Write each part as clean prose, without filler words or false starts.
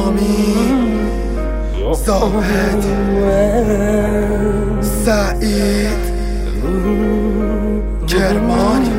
حامی زاهد سعید کرمانی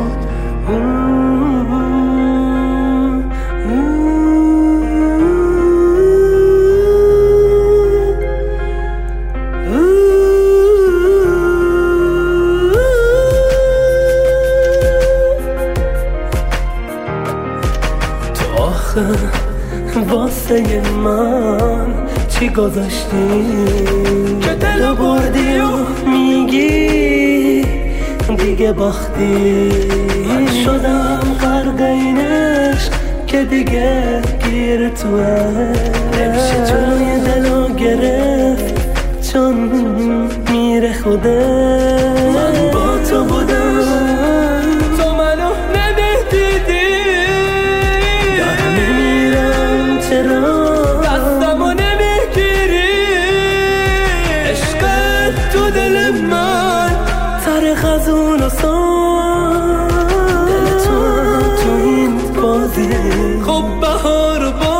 واسه من چی گذاشتی که دلو بردی و میگی دیگه باختی؟ من شدم غرق این عشق که دیگه گیر توه، نمیشه جلوی دلو گرفت چون میره خوده. من با تو بودم تو منو نمیدیدی، دارم میمیرم چرا دستمو نمیگیری؟ عشقت تو دل من تاریخ از اون آسان، دل تو این بازی خب بهار با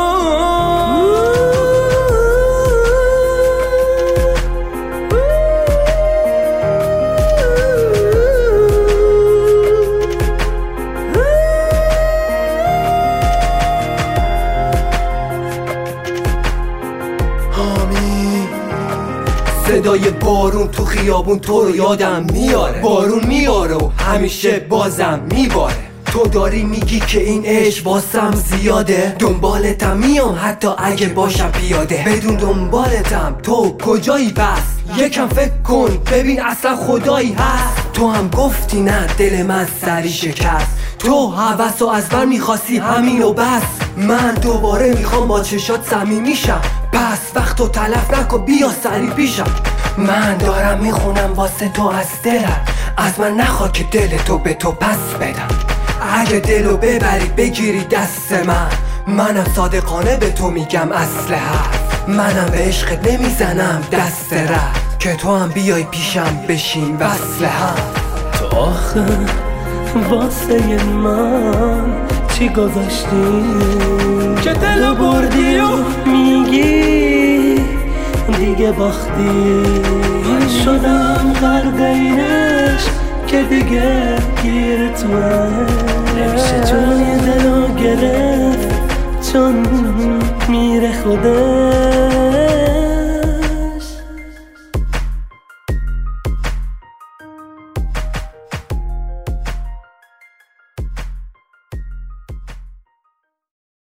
صدای بارون تو خیابون تو رو یادم میاره، بارون میاره و همیشه بازم میباره. تو داری میگی که این عشق واسم زیاده، دنبالتم میام حتی اگه باشم پیاده. بدون دنبالتم تو کجایی پس؟ یکم فکر کن ببین اصلا خدایی هست؟ تو هم گفتی نه دل من سری شکست، تو هوسو از من میخواستی همین و بس. من دوباره میخوام با چشات صمیمی شم، پس وقتو تلف نکن بیا سری پیشم. من دارم میخونم واسه تو از دلم، از من نخوا که دل تو به تو پس بدم. اگه دلو ببری بگیری دست منم صادقانه به تو میگم اصل حرف. منم به عشقت نمیزنم دست رفت که تو هم بیای پیشم بشین وصل هم. تو آخه واسه من چی گذاشتی که دلو بردی و میگی دیگه باختی؟ من شدم غرق این عشق که دیگه گیر توه، نمیشه جلوی دلو گرفت چون میره خوده.